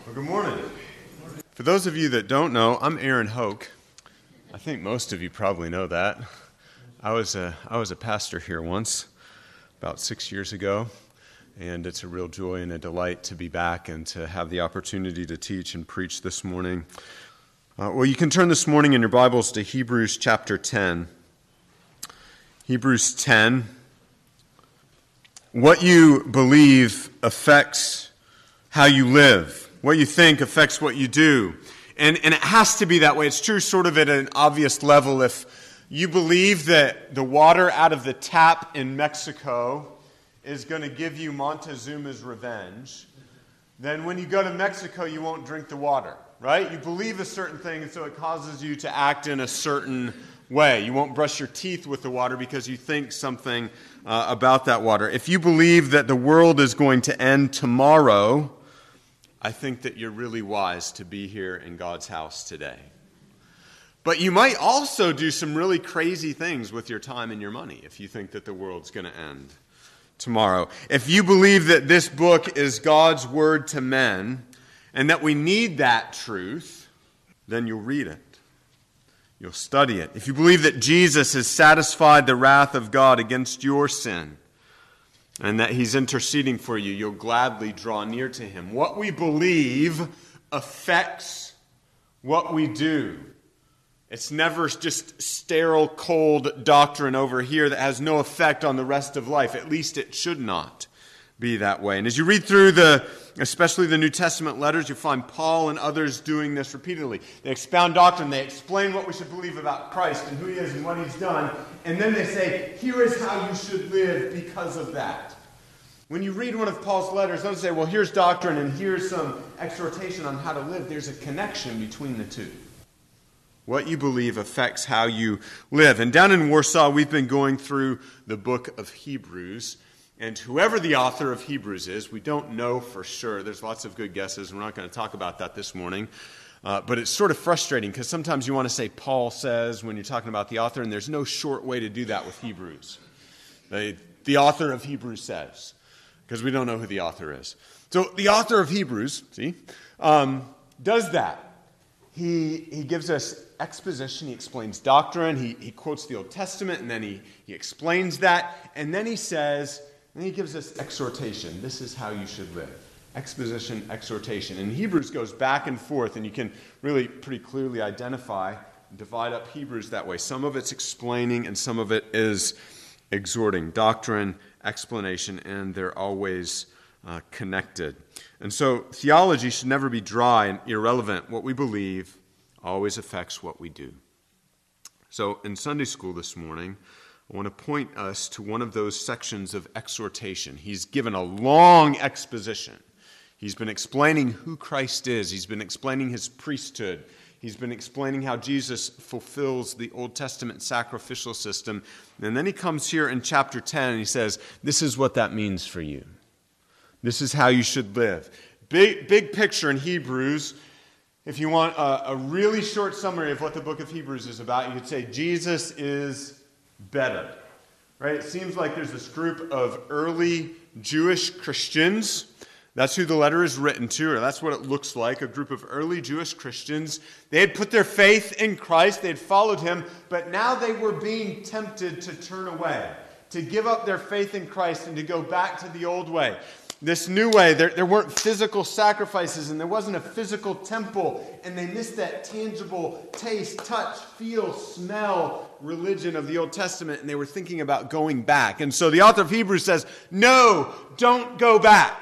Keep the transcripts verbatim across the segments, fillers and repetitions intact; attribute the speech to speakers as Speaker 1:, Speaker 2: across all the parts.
Speaker 1: Well, good morning. For those of you that don't know, I'm Aaron Hoke. I think most of you probably know that. I was a, I was a pastor here once, about six years ago, and it's a real joy and a delight to be back and to have the opportunity to teach and preach this morning. Uh, well, you can turn this morning in your Bibles to Hebrews chapter ten. Hebrews ten. What you believe affects how you live. What you think affects what you do. And, and it has to be that way. It's true sort of at an obvious level. If you believe that the water out of the tap in Mexico is going to give you Montezuma's revenge, then when you go to Mexico, you won't drink the water, right? You believe a certain thing, and so it causes you to act in a certain way. You won't brush your teeth with the water because you think something uh, about that water. If you believe that the world is going to end tomorrow, I think that you're really wise to be here in God's house today. But you might also do some really crazy things with your time and your money if you think that the world's going to end tomorrow. If you believe that this book is God's word to men and that we need that truth, then you'll read it. You'll study it. If you believe that Jesus has satisfied the wrath of God against your sin, and that he's interceding for you, you'll gladly draw near to him. What we believe affects what we do. It's never just sterile, cold doctrine over here that has no effect on the rest of life. At least it should not be that way. And as you read through the, especially the New Testament letters, you find Paul and others doing this repeatedly. They expound doctrine, they explain what we should believe about Christ and who he is and what he's done, and then they say, here is how you should live because of that. When you read one of Paul's letters, don't say, well, here's doctrine and here's some exhortation on how to live. There's a connection between the two. What you believe affects how you live. And down in Warsaw, we've been going through the book of Hebrews. And whoever the author of Hebrews is, we don't know for sure. There's lots of good guesses. We're not going to talk about that this morning. Uh, but it's sort of frustrating because sometimes you want to say Paul says when you're talking about the author, and there's no short way to do that with Hebrews. They, the author of Hebrews says, because we don't know who the author is. So the author of Hebrews, see, um, does that. He he gives us exposition. He explains doctrine. He, he quotes the Old Testament, and then he, he explains that. And then he says, and he gives us exhortation. This is how you should live. Exposition, exhortation. And Hebrews goes back and forth, and you can really pretty clearly identify, divide up Hebrews that way. Some of it's explaining, and some of it is exhorting. Doctrine, explanation, and they're always uh, connected. And so theology should never be dry and irrelevant. What we believe always affects what we do. So in Sunday school this morning, I want to point us to one of those sections of exhortation. He's given a long exposition. He's been explaining who Christ is. He's been explaining his priesthood. He's been explaining how Jesus fulfills the Old Testament sacrificial system. And then he comes here in chapter ten and he says, this is what that means for you. This is how you should live. Big, big picture in Hebrews. If you want a, a really short summary of what the book of Hebrews is about, you could say Jesus is better. Right? It seems like there's this group of early Jewish Christians. That's who the letter is written to, or that's what it looks like, a group of early Jewish Christians. They had put their faith in Christ, they had followed him, but now they were being tempted to turn away, to give up their faith in Christ and to go back to the old way. This new way, there, there weren't physical sacrifices and there wasn't a physical temple, and they missed that tangible taste, touch, feel, smell religion of the Old Testament, and they were thinking about going back. And so the author of Hebrews says, no, don't go back.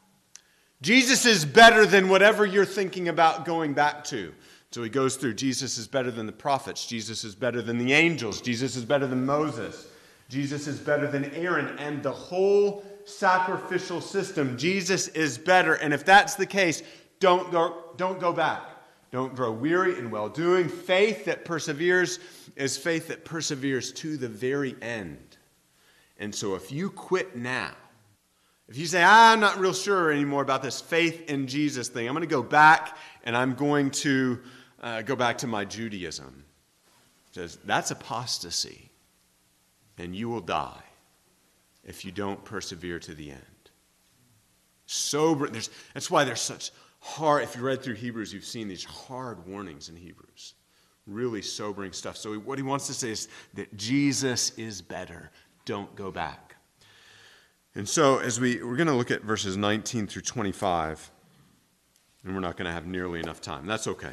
Speaker 1: Jesus is better than whatever you're thinking about going back to. So he goes through, Jesus is better than the prophets. Jesus is better than the angels. Jesus is better than Moses. Jesus is better than Aaron and the whole sacrificial system. Jesus is better. And if that's the case, don't go, don't go back. Don't grow weary in well-doing. Faith that perseveres is faith that perseveres to the very end. And so if you quit now, if you say, I'm not real sure anymore about this faith in Jesus thing, I'm going to go back and I'm going to uh, go back to my Judaism. It says, that's apostasy, and you will die if you don't persevere to the end. Sober, there's, that's why there's such hard, if you read through Hebrews, you've seen these hard warnings in Hebrews. Really sobering stuff. So what he wants to say is that Jesus is better. Don't go back. And so as we, we're going to look at verses nineteen through twenty-five, and we're not going to have nearly enough time. That's okay.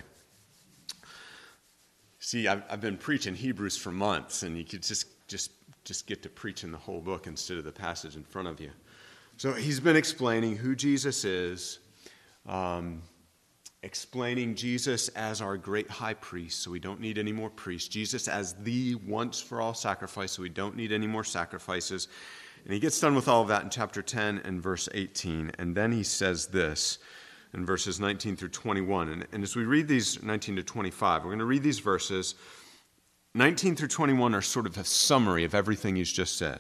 Speaker 1: See, I've, I've been preaching Hebrews for months, and you could just, just, just get to preaching the whole book instead of the passage in front of you. So he's been explaining who Jesus is, um, explaining Jesus as our great high priest, so we don't need any more priests. Jesus as the once-for-all sacrifice, so we don't need any more sacrifices. And he gets done with all of that in chapter ten and verse eighteen. And then he says this in verses nineteen through twenty-one. And, and as we read these nineteen to twenty-five, we're going to read these verses. nineteen through twenty-one are sort of a summary of everything he's just said.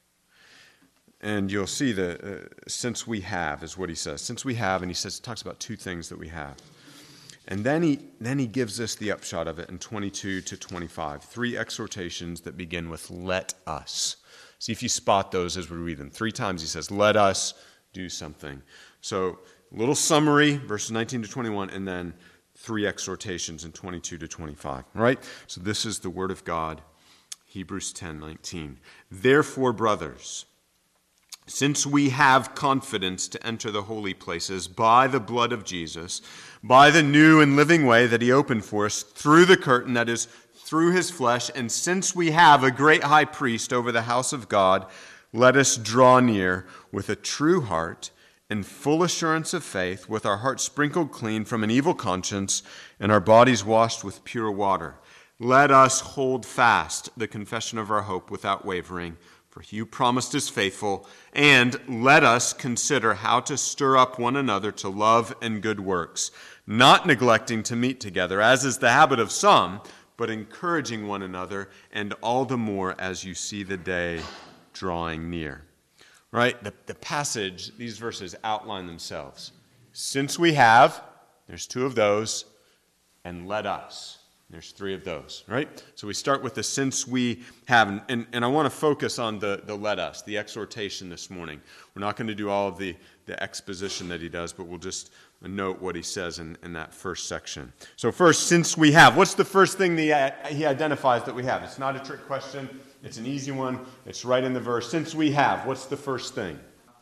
Speaker 1: And you'll see that uh, since we have is what he says. Since we have, and he says, talks about two things that we have. And then he then he gives us the upshot of it in twenty-two to twenty-five. Three exhortations that begin with let us. See if you spot those as we read them. Three times he says, let us do something. So a little summary, verses nineteen to twenty-one, and then three exhortations in twenty-two to twenty-five. All right? So this is the word of God, Hebrews ten nineteen. Therefore, brothers, since we have confidence to enter the holy places by the blood of Jesus, by the new and living way that he opened for us through the curtain, that is, through his flesh, and since we have a great high priest over the house of God, let us draw near with a true heart and full assurance of faith, with our hearts sprinkled clean from an evil conscience and our bodies washed with pure water. Let us hold fast the confession of our hope without wavering, for he who promised is faithful, and let us consider how to stir up one another to love and good works, not neglecting to meet together, as is the habit of some, but encouraging one another, and all the more as you see the day drawing near. Right? The, the passage, these verses outline themselves. Since we have, there's two of those, and let us. There's three of those, right? So we start with the since we have, and, and I want to focus on the, the let us, the exhortation this morning. We're not going to do all of the, the exposition that he does, but we'll just note what he says in, in that first section. So first, since we have, what's the first thing that he identifies that we have? It's not a trick question. It's an easy one. It's right in the verse. Since we have, what's the first thing?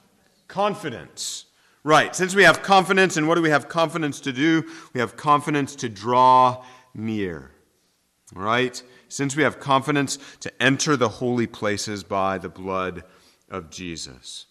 Speaker 1: Confidence. Right. Since we have confidence, and what do we have confidence to do? We have confidence to draw near. All right? Since we have confidence to enter the holy places by the blood of Jesus.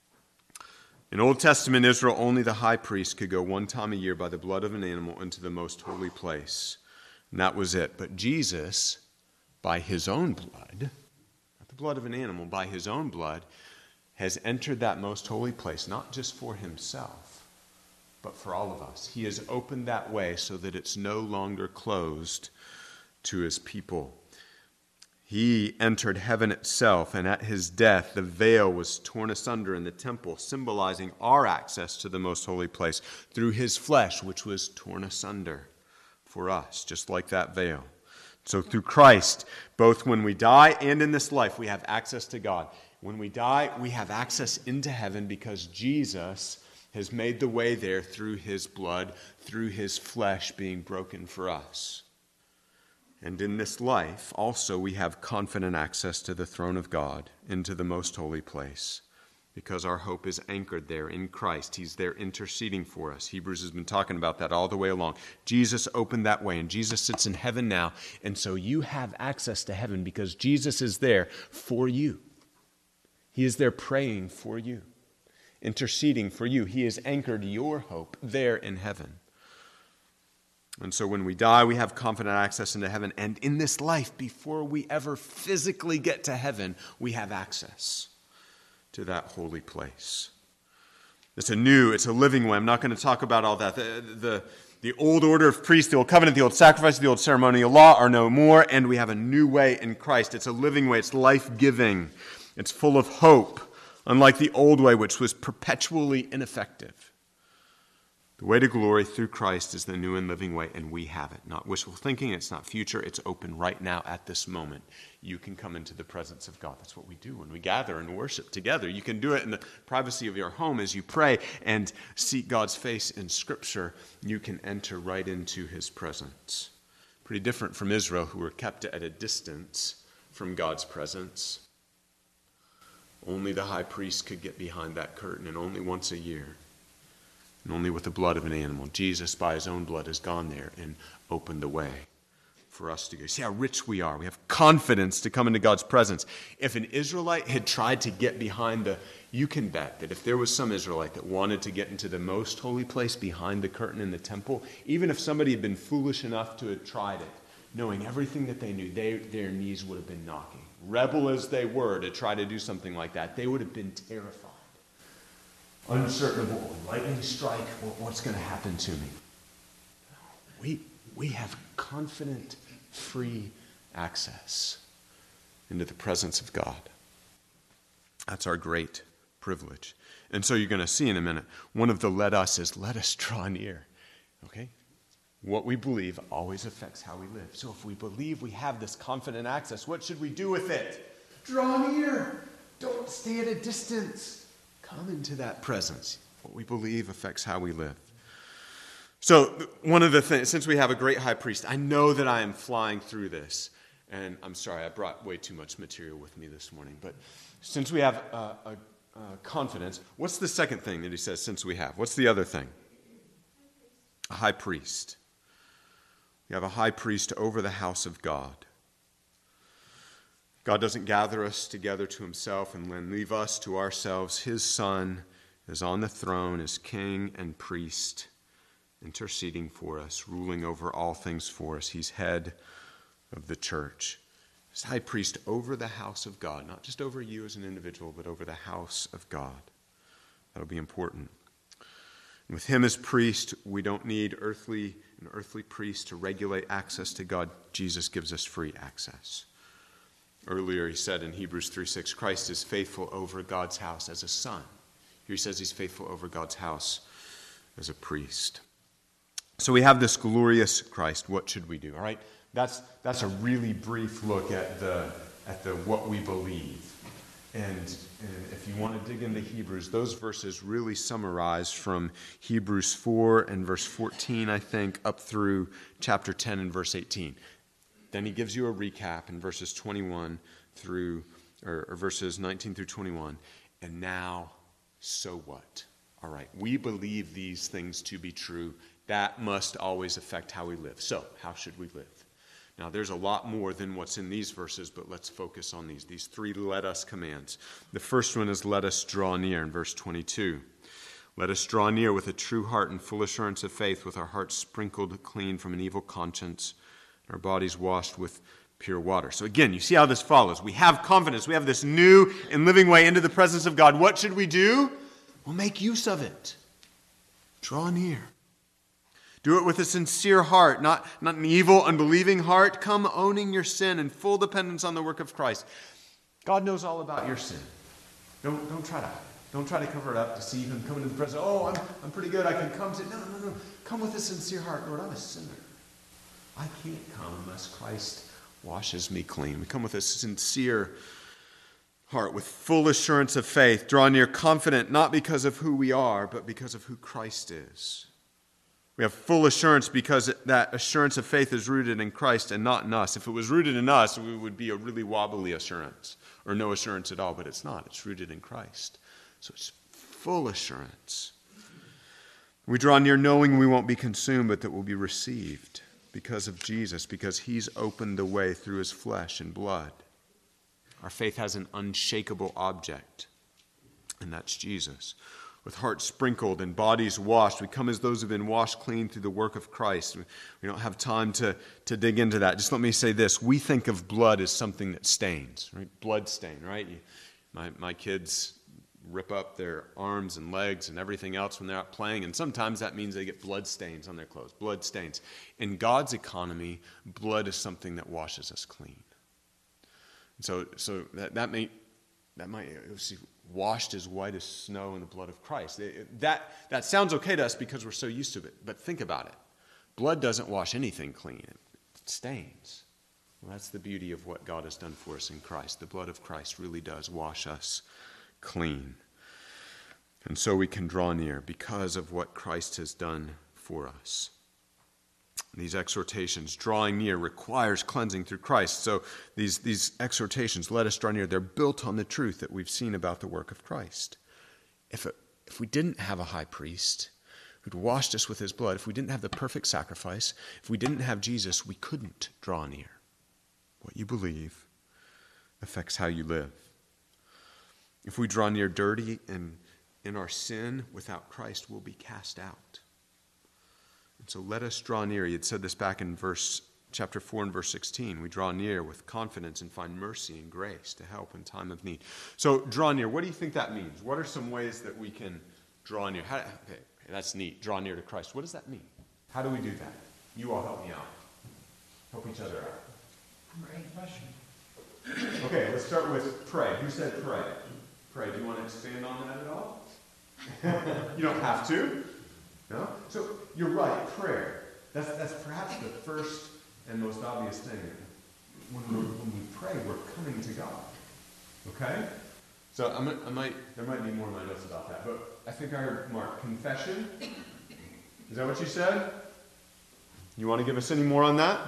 Speaker 1: In Old Testament Israel, only the high priest could go one time a year by the blood of an animal into the most holy place. And that was it. But Jesus, by his own blood, not the blood of an animal, by his own blood, has entered that most holy place, not just for himself, but for all of us. He has opened that way so that it's no longer closed to his people. He entered heaven itself, and at his death, the veil was torn asunder in the temple, symbolizing our access to the most holy place through his flesh, which was torn asunder for us, just like that veil. So through Christ, both when we die and in this life, we have access to God. When we die, we have access into heaven because Jesus has made the way there through his blood, through his flesh being broken for us. And in this life, also, we have confident access to the throne of God, into the most holy place, because our hope is anchored there in Christ. He's there interceding for us. Hebrews has been talking about that all the way along. Jesus opened that way, and Jesus sits in heaven now, and so you have access to heaven because Jesus is there for you. He is there praying for you, interceding for you. He has anchored your hope there in heaven. And so when we die, we have confident access into heaven. And in this life, before we ever physically get to heaven, we have access to that holy place. It's a new, it's a living way. I'm not going to talk about all that. The, the, the old order of priests, the old covenant, the old sacrifice, the old ceremonial law are no more. And we have a new way in Christ. It's a living way. It's life-giving. It's full of hope, unlike the old way, which was perpetually ineffective. The way to glory through Christ is the new and living way, and we have it. Not wishful thinking, it's not future, it's open right now at this moment. You can come into the presence of God. That's what we do when we gather and worship together. You can do it in the privacy of your home as you pray and seek God's face in Scripture. You can enter right into his presence. Pretty different from Israel, who were kept at a distance from God's presence. Only the high priest could get behind that curtain, and only once a year. And only with the blood of an animal. Jesus, by his own blood, has gone there and opened the way for us to go. See how rich we are. We have confidence to come into God's presence. If an Israelite had tried to get behind the, you can bet that if there was some Israelite that wanted to get into the most holy place behind the curtain in the temple, even if somebody had been foolish enough to have tried it, knowing everything that they knew, they, their knees would have been knocking. Rebel as they were to try to do something like that, they would have been terrified. Uncertain of what lightning strike, what's going to happen to me. We, we have confident, free access into the presence of God. That's our great privilege. And so you're going to see in a minute, one of the let us is let us draw near. Okay? What we believe always affects how we live. So if we believe we have this confident access, what should we do with it? Draw near. Don't stay at a distance. Come into that presence. What we believe affects how we live. So one of the things, since we have a great high priest, I know that I am flying through this. And I'm sorry, I brought way too much material with me this morning. But since we have uh, a, a confidence, what's the second thing that he says, since we have? What's the other thing? A high priest. We have a high priest over the house of God. God doesn't gather us together to himself and then leave us to ourselves. His Son is on the throne as king and priest, interceding for us, ruling over all things for us. He's head of the church. He's high priest over the house of God, not just over you as an individual, but over the house of God. That'll be important. And with him as priest, we don't need earthly an earthly priest to regulate access to God. Jesus gives us free access. Earlier he said in Hebrews three six, Christ is faithful over God's house as a son. Here he says he's faithful over God's house as a priest. So we have this glorious Christ. What should we do? All right, that's that's a really brief look at the at the what we believe. And, and if you want to dig into Hebrews, those verses really summarize from Hebrews four and verse fourteen, I think, up through chapter ten and verse eighteen. Then he gives you a recap in verses twenty-one through, or, or verses nineteen through twenty-one. And now, so what? All right, we believe these things to be true. That must always affect how we live. So, how should we live? Now, there's a lot more than what's in these verses, but let's focus on these. These three let us commands. The first one is let us draw near in verse twenty-two. Let us draw near with a true heart and full assurance of faith, with our hearts sprinkled clean from an evil conscience, our bodies washed with pure water. So again, you see how this follows. We have confidence. We have this new and living way into the presence of God. What should we do? We'll make use of it. Draw near. Do it with a sincere heart, not, not an evil, unbelieving heart. Come owning your sin and full dependence on the work of Christ. God knows all about your sin. Don't, don't try to don't try to cover it up, deceive him, come into the presence. Oh, I'm, I'm pretty good. I can come to No, no, no. Come with a sincere heart. Lord, I'm a sinner. I can't come unless Christ washes me clean. We come with a sincere heart, with full assurance of faith. Draw near confident, not because of who we are, but because of who Christ is. We have full assurance because that assurance of faith is rooted in Christ and not in us. If it was rooted in us, we would be a really wobbly assurance, or no assurance at all, but it's not. It's rooted in Christ. So it's full assurance. We draw near knowing we won't be consumed, but that we'll be received. Because of Jesus, because he's opened the way through his flesh and blood. Our faith has an unshakable object, and that's Jesus. With hearts sprinkled and bodies washed, we come as those who have been washed clean through the work of Christ. We don't have time to, to dig into that. Just let me say this. We think of blood as something that stains, right? Blood stain, right? You, my, my kids rip up their arms and legs and everything else when they're out playing, and sometimes that means they get blood stains on their clothes, blood stains. In God's economy, blood is something that washes us clean. And so so that, that may, that might, see, washed as white as snow in the blood of Christ. It, it, that, that sounds okay to us because we're so used to it, but think about it. Blood doesn't wash anything clean. It stains. Well, that's the beauty of what God has done for us in Christ. The blood of Christ really does wash us clean. And so we can draw near because of what Christ has done for us. These exhortations, drawing near, requires cleansing through Christ. So these, these exhortations, let us draw near, they're built on the truth that we've seen about the work of Christ. If, it, if we didn't have a high priest who'd washed us with his blood, if we didn't have the perfect sacrifice, if we didn't have Jesus, we couldn't draw near. What you believe affects how you live. If we draw near dirty and in our sin without Christ, we'll be cast out. And so let us draw near. He had said this back in verse chapter four and verse sixteen. We draw near with confidence and find mercy and grace to help in time of need. So draw near. What do you think that means? What are some ways that we can draw near? How, okay, that's neat. Draw near to Christ. What does that mean? How do we do that? You all help me out. Help each other out.
Speaker 2: Confession.
Speaker 1: Okay, let's start with pray. Who said pray? Pray. Do you want to expand on that at all? You don't have to. No? So you're right, prayer. That's that's perhaps the first and most obvious thing. When, we're, when we pray, we're coming to God. Okay? So I'm, I might there might be more in my notes about that, but I think I heard Mark, confession. Is that what you said? You want to give us any more on that?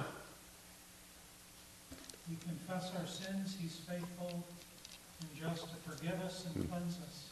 Speaker 2: We confess our sins, he's faithful and just to forgive us and cleanse us.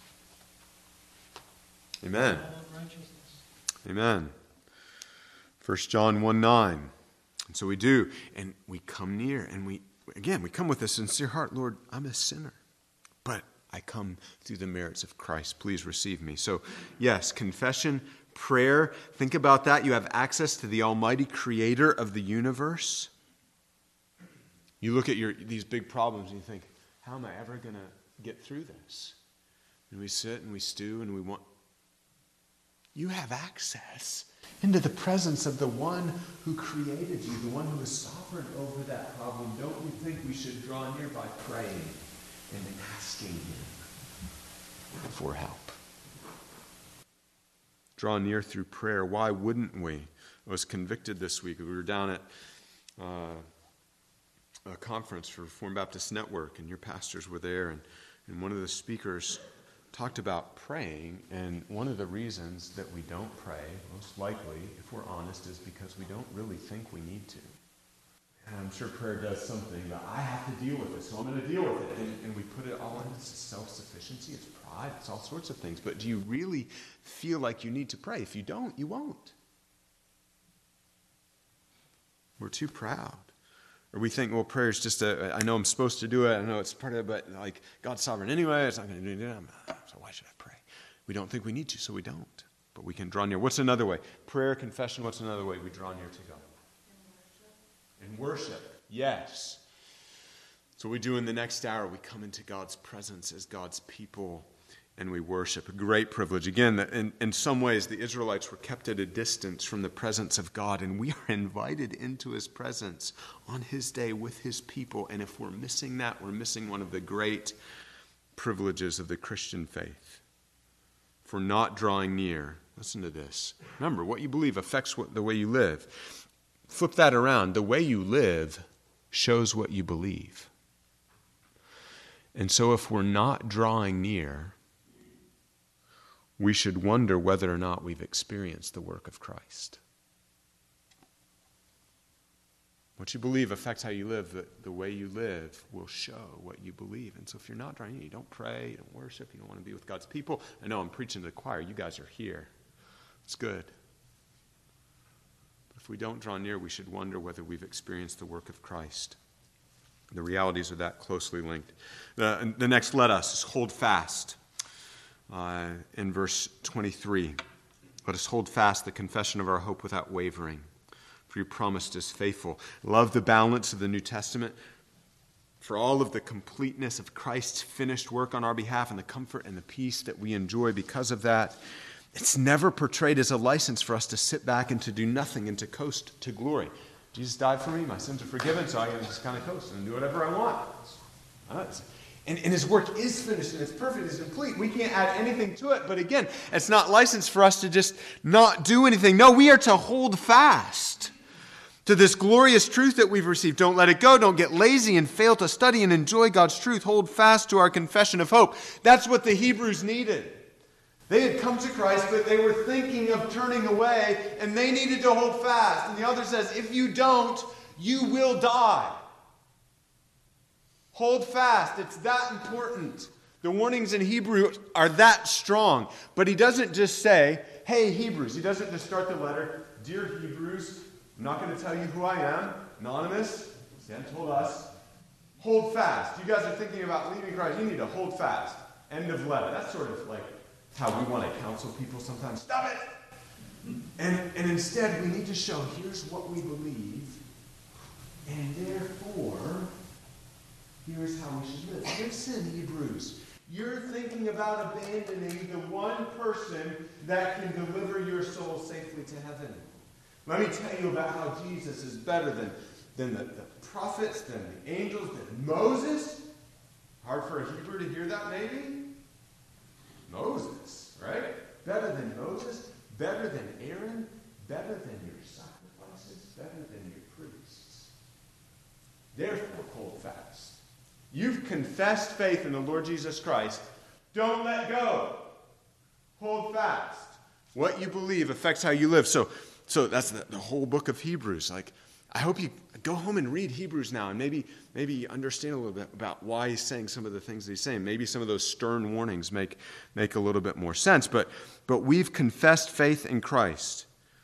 Speaker 1: Amen.
Speaker 2: All righteousness.
Speaker 1: Amen. First John one nine. And so we do, and we come near, and we, again, we come with a sincere heart. Lord, I'm a sinner, but I come through the merits of Christ. Please receive me. So, yes, confession, prayer. Think about that. You have access to the Almighty Creator of the universe. You look at your these big problems and you think, how am I ever going to get through this? And we sit and we stew and we want... You have access into the presence of the one who created you, the one who is sovereign over that problem. Don't you think we should draw near by praying and asking him for help? Draw near through prayer. Why wouldn't we? I was convicted this week. We were down at... Uh, a conference for Reformed Baptist Network, and your pastors were there, and, and one of the speakers talked about praying, and one of the reasons that we don't pray, most likely, if we're honest, is because we don't really think we need to. And I'm sure prayer does something, but I have to deal with it, so I'm going to deal with it. And, and we put it all into self-sufficiency, it's pride, it's all sorts of things. But do you really feel like you need to pray? If you don't, you won't. We're too proud. Or we think, well, prayer is just a, I know I'm supposed to do it, I know it's part of it, but like, God's sovereign anyway, it's not going to do it, so why should I pray? We don't think we need to, so we don't. But we can draw near. What's another way? Prayer, confession, what's another way we draw near to God? In worship. In worship, yes. So we do in the next hour, we come into God's presence as God's people, and we worship. A great privilege. Again, in, in some ways, the Israelites were kept at a distance from the presence of God, and we are invited into his presence on his day with his people. And if we're missing that, we're missing one of the great privileges of the Christian faith. If we're not drawing near, listen to this. Remember, what you believe affects what, the way you live. Flip that around. The way you live shows what you believe. And so if we're not drawing near, we should wonder whether or not we've experienced the work of Christ. What you believe affects how you live. The, the way you live will show what you believe. And so if you're not drawing near, you don't pray, you don't worship, you don't want to be with God's people. I know I'm preaching to the choir. You guys are here. It's good. But if we don't draw near, we should wonder whether we've experienced the work of Christ. The realities are that closely linked. The, the next let us is hold fast. Uh, in verse twenty-three, let us hold fast the confession of our hope without wavering, for you promised is faithful. Love the balance of the New Testament for all of the completeness of Christ's finished work on our behalf and the comfort and the peace that we enjoy because of that. It's never portrayed as a license for us to sit back and to do nothing and to coast to glory. Jesus died for me, my sins are forgiven, so I can just kind of coast and do whatever I want. And, and his work is finished and it's perfect, it's complete. We can't add anything to it. But again, it's not licensed for us to just not do anything. No, we are to hold fast to this glorious truth that we've received. Don't let it go. Don't get lazy and fail to study and enjoy God's truth. Hold fast to our confession of hope. That's what the Hebrews needed. They had come to Christ, but they were thinking of turning away, and they needed to hold fast. And the author says, if you don't, you will die. Hold fast. It's that important. The warnings in Hebrew are that strong. But he doesn't just say, hey, Hebrews. He doesn't just start the letter, dear Hebrews, I'm not going to tell you who I am. Anonymous. Stan told us. Hold fast. You guys are thinking about leaving Christ. You need to hold fast. End of letter. That's sort of like how we want to counsel people sometimes. Stop it! And, and instead, we need to show, here's what we believe. And therefore, here's how we should live. Listen, Hebrews. You're thinking about abandoning the one person that can deliver your soul safely to heaven. Let me tell you about how Jesus is better than, than the, the prophets, than the angels, than Moses. Hard for a Hebrew to hear that, maybe? Moses, right? Better than Moses, better than Aaron, better than your sacrifices, better than your priests. Therefore, hold fast. You've confessed faith in the Lord Jesus Christ. Don't let go. Hold fast. What you believe affects how you live. So, So that's the, the whole book of Hebrews. Like, I hope you go home and read Hebrews now and maybe maybe understand a little bit about why he's saying some of the things that he's saying. Maybe some of those stern warnings make, make a little bit more sense. But, but we've confessed faith in Christ.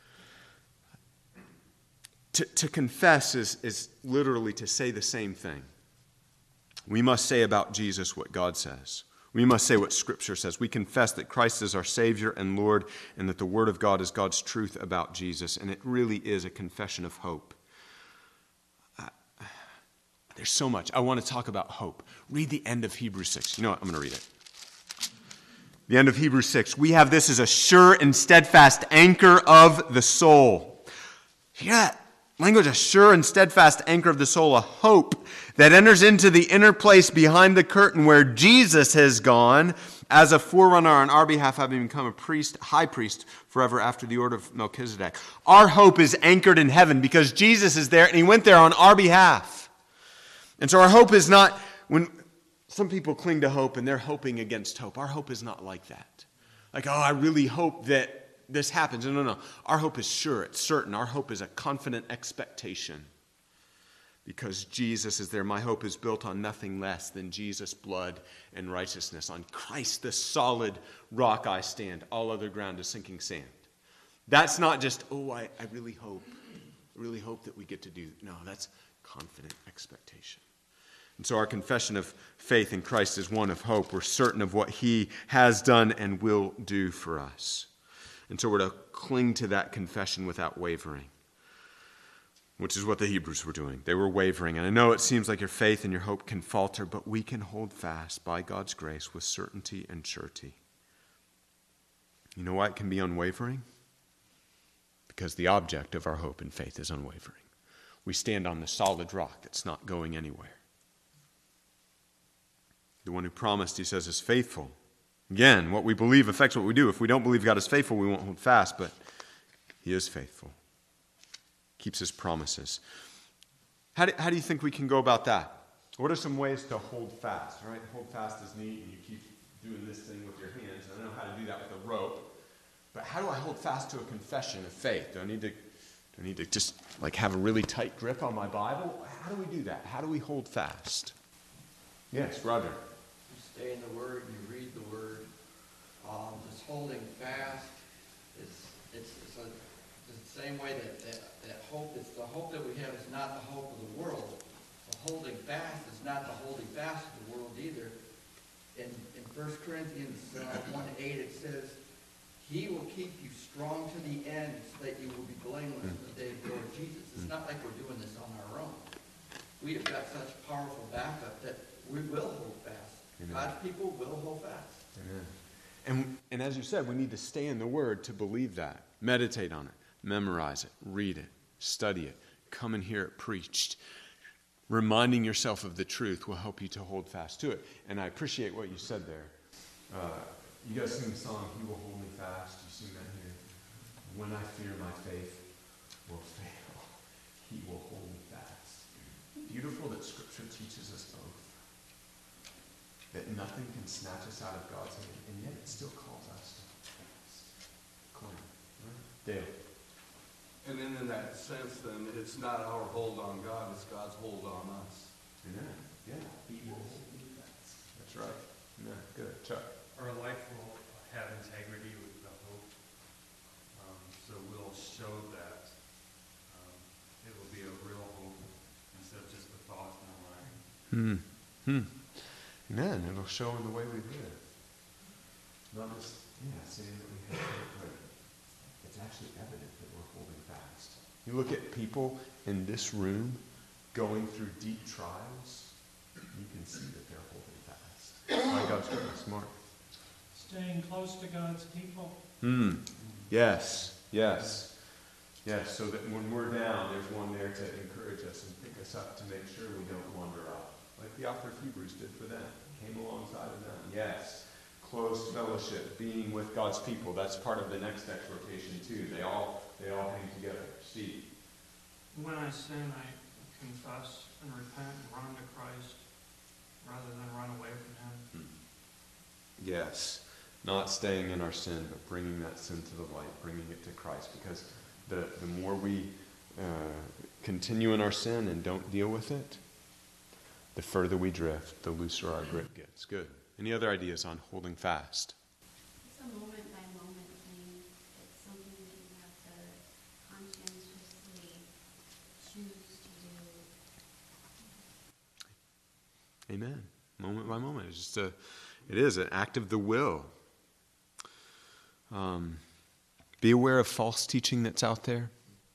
Speaker 1: To, to confess is, is literally to say the same thing. We must say about Jesus what God says. We must say what Scripture says. We confess that Christ is our Savior and Lord, and that the Word of God is God's truth about Jesus. And it really is a confession of hope. Uh, there's so much. I want to talk about hope. Read the end of Hebrews six. You know what? I'm going to read it. The end of Hebrews six. We have this as a sure and steadfast anchor of the soul. Hear that? Language, a sure and steadfast anchor of the soul, a hope that enters into the inner place behind the curtain where Jesus has gone as a forerunner on our behalf, having become a priest, high priest forever after the order of Melchizedek. Our hope is anchored in heaven because Jesus is there and he went there on our behalf. And so our hope is not, when some people cling to hope and they're hoping against hope, our hope is not like that. Like, oh, I really hope that this happens. No, no, no. Our hope is sure. It's certain. Our hope is a confident expectation because Jesus is there. My hope is built on nothing less than Jesus' blood and righteousness. On Christ, the solid rock I stand. All other ground is sinking sand. That's not just, oh, I, I really hope. I really hope that we get to do. No, that's confident expectation. And so our confession of faith in Christ is one of hope. We're certain of what he has done and will do for us. And so we're to cling to that confession without wavering, which is what the Hebrews were doing. They were wavering. And I know it seems like your faith and your hope can falter, but we can hold fast by God's grace with certainty and surety. You know why it can be unwavering? Because the object of our hope and faith is unwavering. We stand on the solid rock that's not going anywhere. The one who promised, he says, is faithful. Again, what we believe affects what we do. If we don't believe God is faithful, we won't hold fast, but he is faithful. Keeps his promises. How do, how do you think we can go about that? What are some ways to hold fast? All right, hold fast is neat, and you keep doing this thing with your hands. I don't know how to do that with a rope, but how do I hold fast to a confession of faith? Do I need to, do I need to just like have a really tight grip on my Bible? How do we do that? How do we hold fast? Yes, Roger.
Speaker 3: You stay in the Word, you read the Word. Um, just holding fast is it's, it's, a, it's the same way that, that, that hope is. The hope that we have is not the hope of the world. The holding fast is not the holding fast of the world either. In in First Corinthians uh, one eight it says, he will keep you strong to the end so that you will be blameless in the day of the Lord Jesus. It's not like we're doing this on our own. We have got such powerful backup that we will hold fast. Amen. God's people will hold fast.
Speaker 1: Amen. And, and as you said, we need to stay in the Word to believe that. Meditate on it. Memorize it. Read it. Study it. Come and hear it preached. reminding yourself of the truth will help you to hold fast to it. And I appreciate what you said there. Uh, you guys sing the song, He Will Hold Me Fast. You sing that here. When I fear my faith will fail, He will hold me fast. Beautiful that Scripture teaches us both. That nothing can snatch us out of God's hand, and yet it still calls us to hold fast. Cling. Right? Dale.
Speaker 4: And then in that sense, then, it's not our hold on God, it's God's hold on us.
Speaker 1: Amen. Yeah. He will hold me fast. That's right. Yeah. Good. Chuck.
Speaker 5: Our life will have integrity with the hope. Um, so we'll show that um, it will be a real hope instead of just a thought in our mind.
Speaker 1: Hmm. Hmm. Amen. It'll show in the way we live. Not just, yeah, saying that we have hope, but it's actually evident that we're holding fast. You look at people in this room going through deep trials, you can see that they're holding fast. My God's goodness, Mark.
Speaker 2: Staying close to God's people.
Speaker 1: Hmm. Yes. Yes. Yes. So that when we're down, there's one there to encourage us and pick us up to make sure we don't wander off. Like the author of Hebrews did for them. Came alongside of them. Yes. Close fellowship, being with God's people. That's part of the next exhortation too. They all they all hang together. Steve.
Speaker 6: When I sin, I confess and repent and run to Christ rather than run away from Him.
Speaker 1: Hmm. Yes. Not staying in our sin, but bringing that sin to the light, bringing it to Christ. Because the, the more we uh, continue in our sin and don't deal with it, the further we drift, the looser our grip gets. Good. Any other ideas on holding fast?
Speaker 7: It's a moment-by-moment thing. It's something that you have to conscientiously choose to do.
Speaker 1: Amen. Moment by moment. It's just a, it is an act of the will. Um, be aware of false teaching that's out there.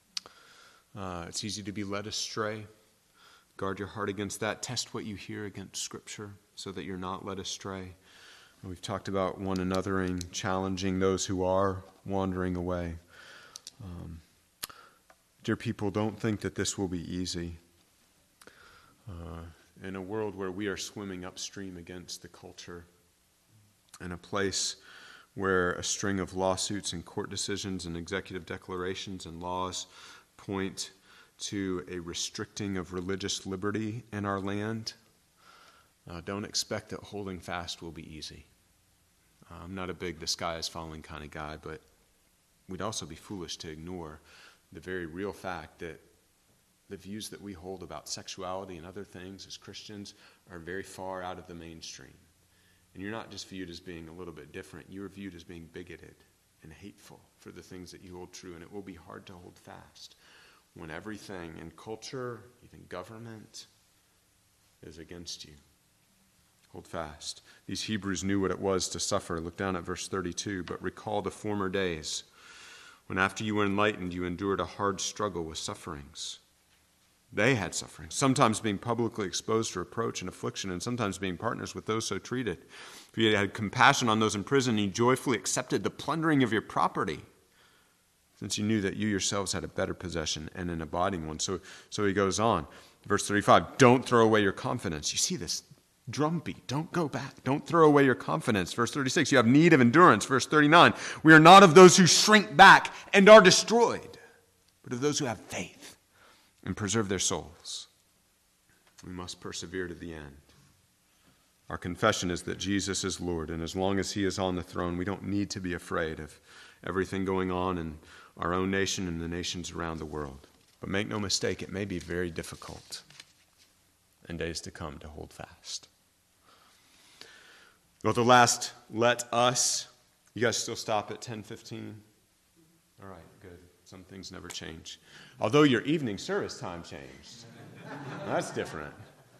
Speaker 1: Uh, it's easy to be led astray. Guard your heart against that. Test what you hear against Scripture so that you're not led astray. And we've talked about one anothering, challenging those who are wandering away. Um, dear people, don't think that this will be easy. Uh, in a world where we are swimming upstream against the culture, in a place where a string of lawsuits and court decisions and executive declarations and laws point to a restricting of religious liberty in our land, uh, don't expect that holding fast will be easy. Uh, I'm not a big the sky is falling kind of guy, but we'd also be foolish to ignore the very real fact that the views that we hold about sexuality and other things as Christians are very far out of the mainstream. And you're not just viewed as being a little bit different, you're viewed as being bigoted and hateful for the things that you hold true, and it will be hard to hold fast when everything in culture, even government, is against you. Hold fast. These Hebrews knew what it was to suffer. Look down at verse thirty-two. But recall the former days, when after you were enlightened, you endured a hard struggle with sufferings. They had suffering, sometimes being publicly exposed to reproach and affliction, and sometimes being partners with those so treated. For you had compassion on those in prison, and you joyfully accepted the plundering of your property, since you knew that you yourselves had a better possession and an abiding one. So, so he goes on. Verse thirty-five, don't throw away your confidence. You see this drumbeat. Don't go back. Don't throw away your confidence. Verse thirty-six, you have need of endurance. Verse thirty-nine, we are not of those who shrink back and are destroyed, but of those who have faith and preserve their souls. We must persevere to the end. Our confession is that Jesus is Lord, and as long as he is on the throne, we don't need to be afraid of everything going on in our own nation and the nations around the world. But make no mistake, it may be very difficult in days to come to hold fast. Well, the last, let us. You guys still stop at ten fifteen? All right, good. Some things never change. Although your evening service time changed. That's different.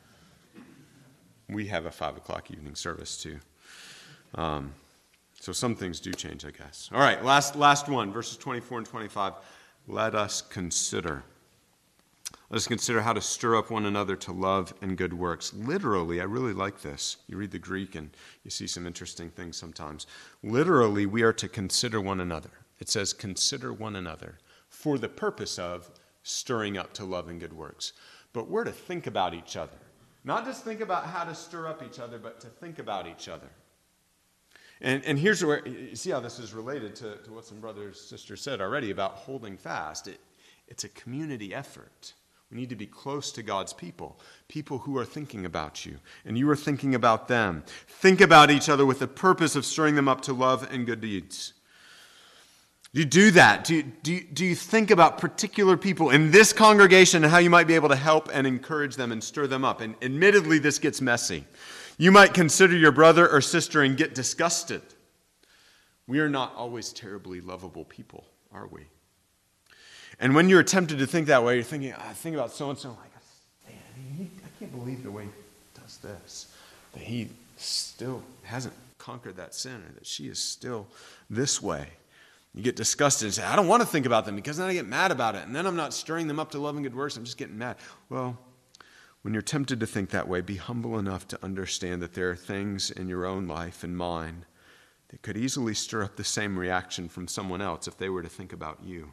Speaker 1: We have a five o'clock evening service too. Um, so some things do change, I guess. All right, last last one, verses twenty-four and twenty-five. Let us consider. Let us consider how to stir up one another to love and good works. Literally, I really like this. You read the Greek and you see some interesting things sometimes. Literally, we are to consider one another. It says, consider one another for the purpose of stirring up to love and good works. but we're to think about each other. Not just think about how to stir up each other, but to think about each other. And, and here's where, you see how this is related to, to what some brothers and sisters said already about holding fast. It, it's a community effort. We need to be close to God's people, people who are thinking about you, and you are thinking about them. Think about each other with the purpose of stirring them up to love and good deeds. Do you do that? Do you, do you, do you think about particular people in this congregation and how you might be able to help and encourage them and stir them up? And admittedly, this gets messy. You might consider your brother or sister and get disgusted. We are not always terribly lovable people, are we? And when you're tempted to think that way, you're thinking, I think about so-and-so, like, man, he, I can't believe the way he does this, that he still hasn't conquered that sin, or that she is still this way. You get disgusted and say, I don't want to think about them because then I get mad about it, and then I'm not stirring them up to love and good works, I'm just getting mad. Well, when you're tempted to think that way, be humble enough to understand that there are things in your own life and mine that could easily stir up the same reaction from someone else if they were to think about you.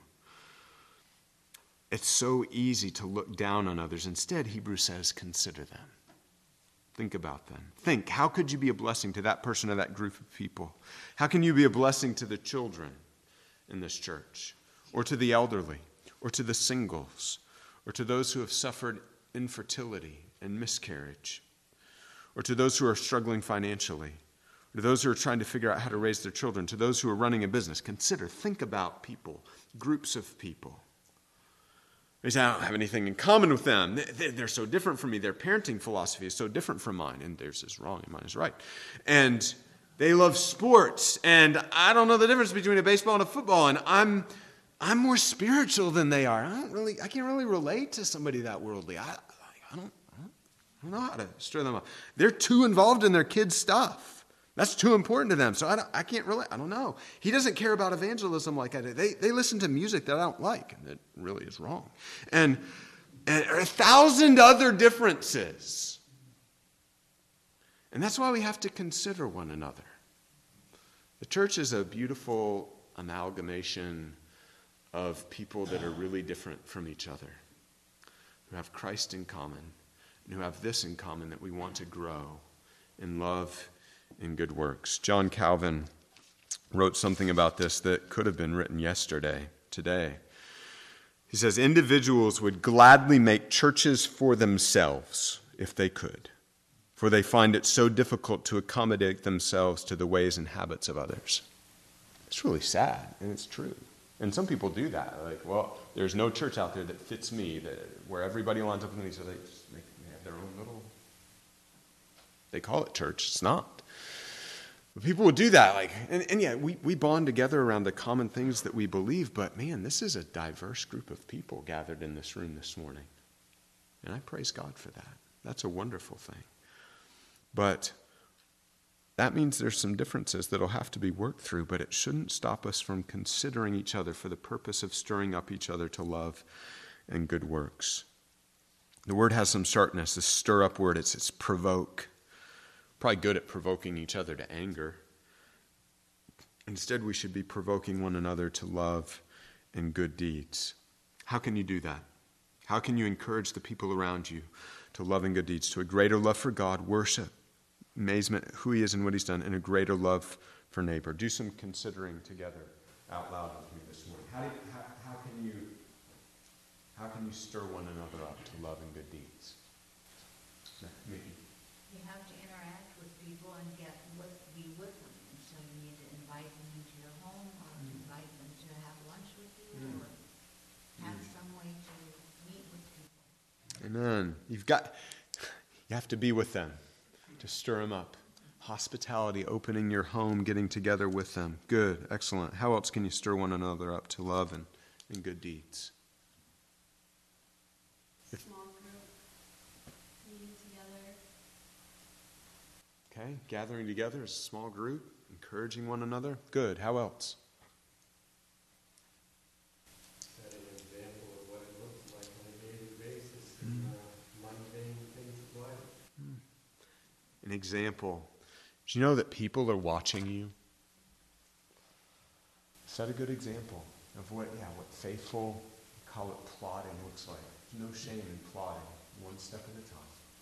Speaker 1: It's so easy to look down on others. Instead, Hebrews says, consider them. Think about them. Think, how could you be a blessing to that person or that group of people? How can you be a blessing to the children in this church, or to the elderly, or to the singles, or to those who have suffered infertility and miscarriage, or to those who are struggling financially, or to those who are trying to figure out how to raise their children, to those who are running a business? Consider, think about people, groups of people. They say, I don't have anything in common with them. They're so different from me. Their parenting philosophy is so different from mine, and theirs is wrong and mine is right. And they love sports, and I don't know the difference between a baseball and a football, and I'm I'm more spiritual than they are. I don't really, I can't really relate to somebody that worldly. I, I don't, I don't know how to stir them up. They're too involved in their kids' stuff. That's too important to them, so I, don't, I can't relate. I don't know. He doesn't care about evangelism like I do. They, they listen to music that I don't like, and it really is wrong. And, and a thousand other differences. And that's why we have to consider one another. The church is a beautiful amalgamation of people that are really different from each other, who have Christ in common, and who have this in common, that we want to grow in love in good works. John Calvin wrote something about this that could have been written yesterday, today. He says, individuals would gladly make churches for themselves if they could, for they find it so difficult to accommodate themselves to the ways and habits of others. It's really sad, and it's true. And some people do that. Like, well, there's no church out there that fits me, that where everybody lines up with me, so they, just make, they have their own little, they call it church. It's not. But people would do that. Like, and, and yeah, we, we bond together around the common things that we believe, but man, this is a diverse group of people gathered in this room this morning. And I praise God for that. That's a wonderful thing. But that means there's some differences that'll have to be worked through, but it shouldn't stop us from considering each other for the purpose of stirring up each other to love and good works. The word has some sharpness, this stir up word, it's, it's provoke. Probably good at provoking each other to anger. Instead, we should be provoking one another to love and good deeds. How can you do that? How can you encourage the people around you to love and good deeds, to a greater love for God, worship, amazement at who he is and what he's done, and a greater love for neighbor? Do some considering together out loud with me this morning. How, do you, how, how can you how can you stir one another up to love and good deeds? Mickey.
Speaker 8: You have to interact with people and get with, be with them. And so you need to invite them into your home, or mm. invite them to have lunch with you, mm. or have mm. some way to meet with people.
Speaker 1: Amen. You've got, you have to be with them to stir them up. Hospitality, opening your home, getting together with them. Good, excellent. How else can you stir one another up to love and, and good deeds?
Speaker 7: Small group, meeting together.
Speaker 1: Okay, gathering together as a small group, encouraging one another. Good, how else?
Speaker 9: Setting an example of what it looks like on a daily basis in mm. uh, mundane things of life.
Speaker 1: Mm. An example. Do you know that people are watching you? Set a good example of what, yeah, what faithful, call it plotting, looks like. There's no shame in plotting. one step at a time.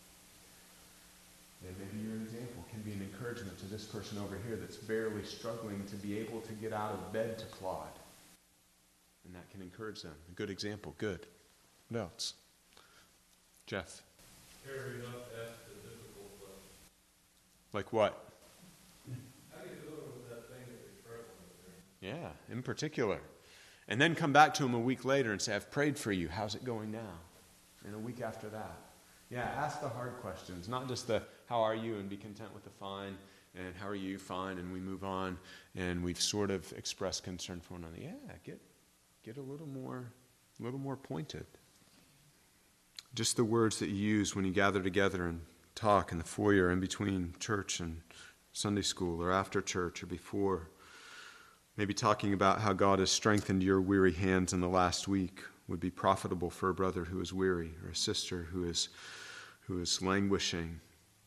Speaker 1: And maybe you're an example, can be an encouragement to this person over here that's barely struggling to be able to get out of bed to plod. And that can encourage them. A good example, good. What else? Jeff?
Speaker 4: Carry up at the difficult level.
Speaker 1: Like what?
Speaker 4: How do you do it with that thing that you're struggling with there?
Speaker 1: Yeah, in particular. And then come back to them a week later and say, I've prayed for you. How's it going now? And a week after that. Yeah, ask the hard questions, not just the how are you and be content with the fine, and how are you, fine, and we move on, and we've sort of expressed concern for one another. Yeah, get get a little more, a little more pointed. Just the words that you use when you gather together and talk in the foyer in between church and Sunday school, or after church, or before. Maybe talking about how God has strengthened your weary hands in the last week would be profitable for a brother who is weary, or a sister who is who is languishing.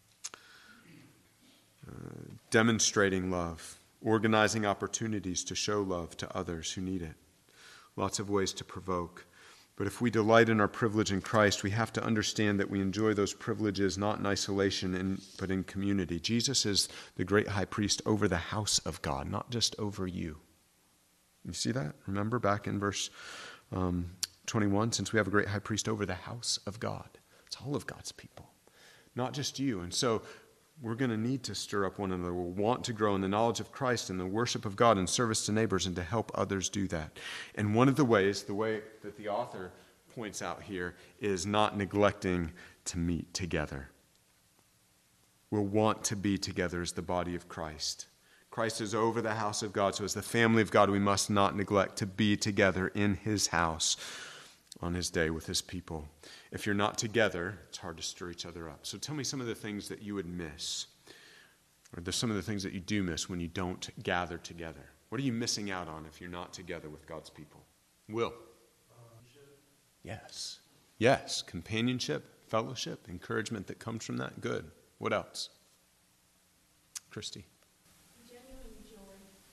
Speaker 1: Uh, demonstrating love, organizing opportunities to show love to others who need it. Lots of ways to provoke. But if we delight in our privilege in Christ, we have to understand that we enjoy those privileges not in isolation, in, but in community. Jesus is the great high priest over the house of God, not just over you. You see that? Remember back in verse um, twenty-one, since we have a great high priest over the house of God. It's all of God's people, not just you. And so we're going to need to stir up one another. We'll want to grow in the knowledge of Christ and the worship of God and service to neighbors, and to help others do that. And one of the ways, the way that the author points out here, is not neglecting to meet together. We'll want to be together as the body of Christ. Christ is over the house of God, so as the family of God, we must not neglect to be together in his house on his day with his people. If you're not together, it's hard to stir each other up. So tell me some of the things that you would miss, or there's some of the things that you do miss when you don't gather together. What are you missing out on if you're not together with God's people? Will? Yes. Yes. Companionship, fellowship, encouragement that comes from that. Good. What else? Christy?
Speaker 7: Genuine joy.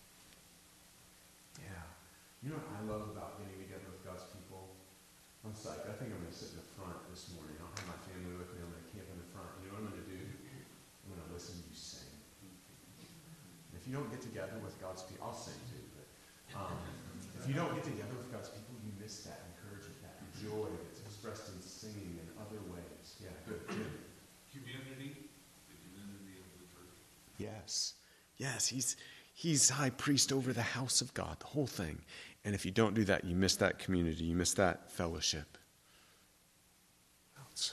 Speaker 1: Yeah. You know what I love about getting together with God's people? I'm psyched. I think I'm going to sit in the front this morning. I don't have my family with me. I'm going to camp in the front. You know what I'm going to do? I'm going to listen to you sing. If you don't get together with God's people, I'll sing too, but um, if you don't get together with God's people, you miss that encouragement, that joy that's expressed in singing in other ways. Yeah, good. Jim.
Speaker 4: Community, the community of the church.
Speaker 1: Yes. Yes, he's he's high priest over the house of God, the whole thing. And if you don't do that, you miss that community, you miss that fellowship. What else?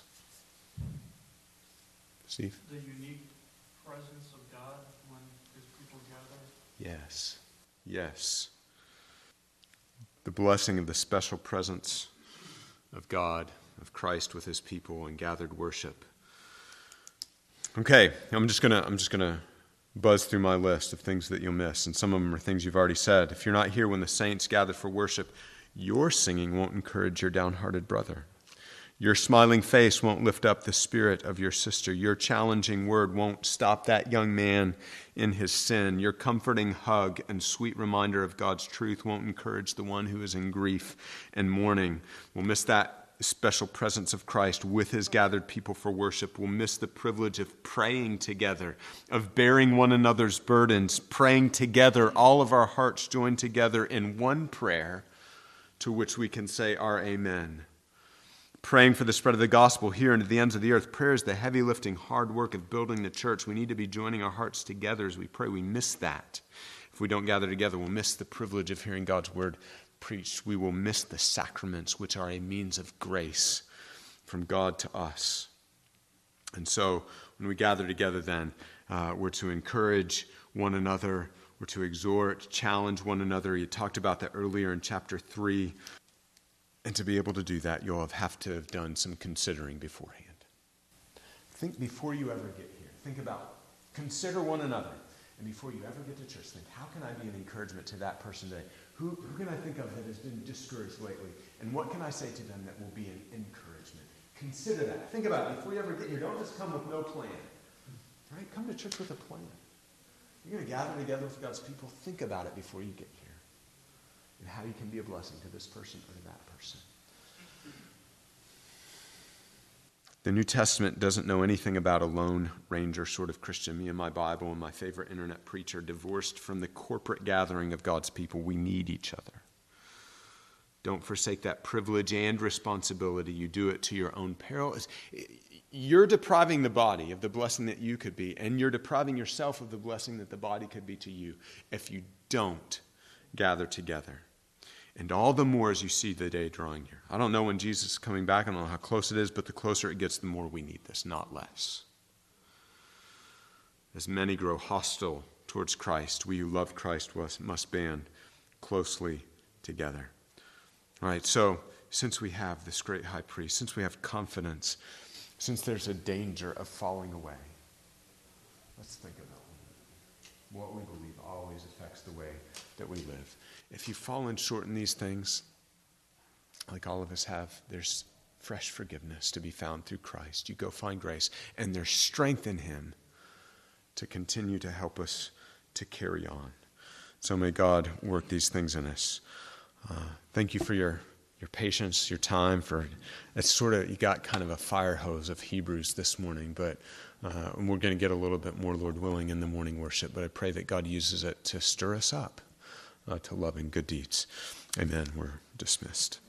Speaker 1: Steve?
Speaker 6: The unique presence of God when his people gather.
Speaker 1: Yes. Yes. The blessing of the special presence of God, of Christ with his people in gathered worship. Okay, I'm just gonna I'm just gonna buzz through my list of things that you'll miss, and some of them are things you've already said. If you're not here when the saints gather for worship, your singing won't encourage your downhearted brother. Your smiling face won't lift up the spirit of your sister. Your challenging word won't stop that young man in his sin. Your comforting hug and sweet reminder of God's truth won't encourage the one who is in grief and mourning. We'll miss that special presence of Christ with his gathered people for worship. We'll miss the privilege of praying together, of bearing one another's burdens, praying together, all of our hearts joined together in one prayer to which we can say our amen. Praying for the spread of the gospel here and to the ends of the earth. Prayer is the heavy lifting, hard work of building the church. We need to be joining our hearts together as we pray. We miss that. If we don't gather together, we'll miss the privilege of hearing God's word preached. We will miss the sacraments, which are a means of grace from God to us. And so when we gather together then, uh, we're to encourage one another, we're to exhort, challenge one another. You talked about that earlier in chapter three. And to be able to do that, you'll have to have done some considering beforehand. Think before you ever get here. Think about, consider one another. And before you ever get to church, think, how can I be an encouragement to that person today? Who, who can I think of that has been discouraged lately? And what can I say to them that will be an encouragement? Consider that. Think about it. Before you ever get here, don't just come with no plan. Right? Come to church with a plan. You're going to gather together with God's people. Think about it before you get here. And how you can be a blessing to this person or to that person. The New Testament doesn't know anything about a lone ranger sort of Christian. Me and my Bible and my favorite internet preacher, divorced from the corporate gathering of God's people. We need each other. Don't forsake that privilege and responsibility. You do it to your own peril. You're depriving the body of the blessing that you could be, and you're depriving yourself of the blessing that the body could be to you if you don't gather together. And all the more as you see the day drawing near. I don't know when Jesus is coming back. I don't know how close it is, but the closer it gets, the more we need this, not less. As many grow hostile towards Christ, we who love Christ must band closely together. All right, so since we have this great high priest, since we have confidence, since there's a danger of falling away, let's think about it. What we believe always affects the way that we live. If you've fallen short in these things, like all of us have, there's fresh forgiveness to be found through Christ. You go find grace, and there's strength in him to continue to help us to carry on. So may God work these things in us. Uh, thank you for your, your patience, your time. For it's sort of, you got kind of a fire hose of Hebrews this morning, but uh, we're going to get a little bit more, Lord willing, in the morning worship. But I pray that God uses it to stir us up uh, to love and good deeds. Amen. We're dismissed.